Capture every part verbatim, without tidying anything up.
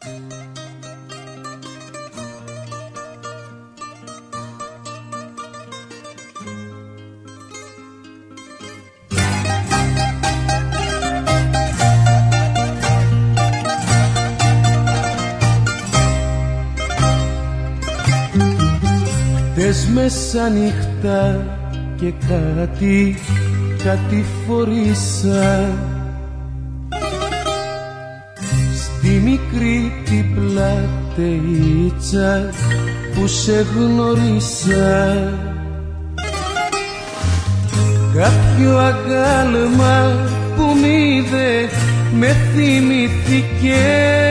Τες μεσάνυχτα και κάτι, κάτι φορήσα στη μικρή την πλατεΐτσα που σε γνωρίσα. Κάποιο αγάλμα που μ' είδε με θυμηθήκε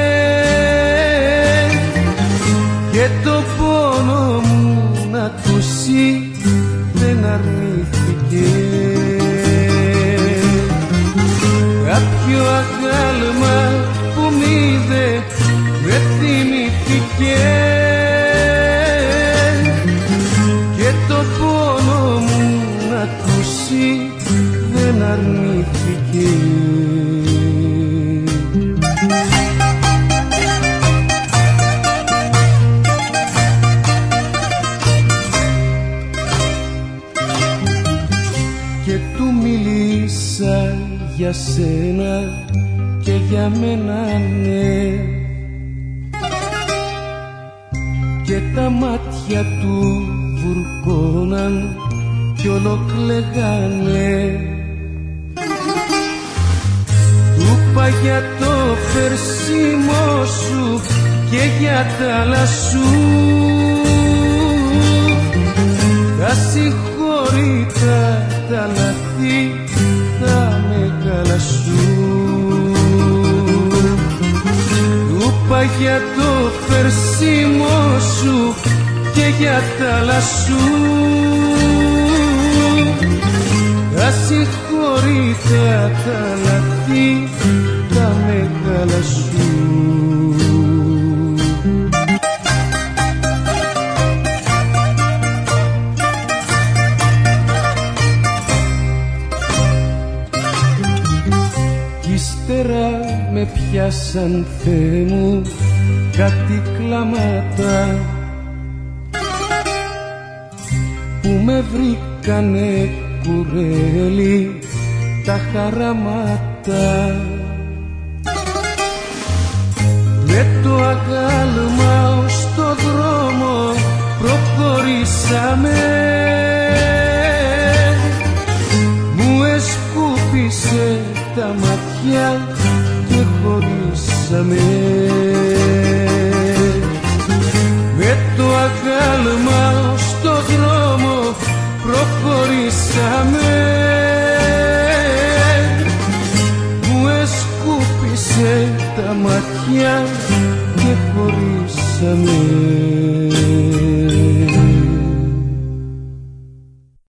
και το πόνο μου να ακούσει δεν αρνήθηκε. Κάποιο αγάλμα που μ' είδε με θυμηθήκε και το πόνο μου να ακούσει δεν αρνήθηκε. Για σένα και για μένα ναι, και τα μάτια του βουρκώναν κι ολοκλεγάνε. Του είπα για το φερσίμο σου και για τα άλλα σου τα συγχωρήτα τα λαθή τα μεγάλα σου. Του είπα για το φερσίμο σου και για τα άλλα σου τα συγχωρήτα τα λαθή τα μεγάλα σου. Με πιάσαν, Θεέ μου, κάτι κλάματα που με βρήκανε κουρέλι τα χαραμάτα. Με το αγάλμα ως το δρόμο προχωρήσαμε, μου εσκούπισε τα ματιά και χωρίσαμε. Με το αγάλμα στο δρόμο προχωρήσαμε, μου εσκούπισε τα ματιά και χωρίσαμε.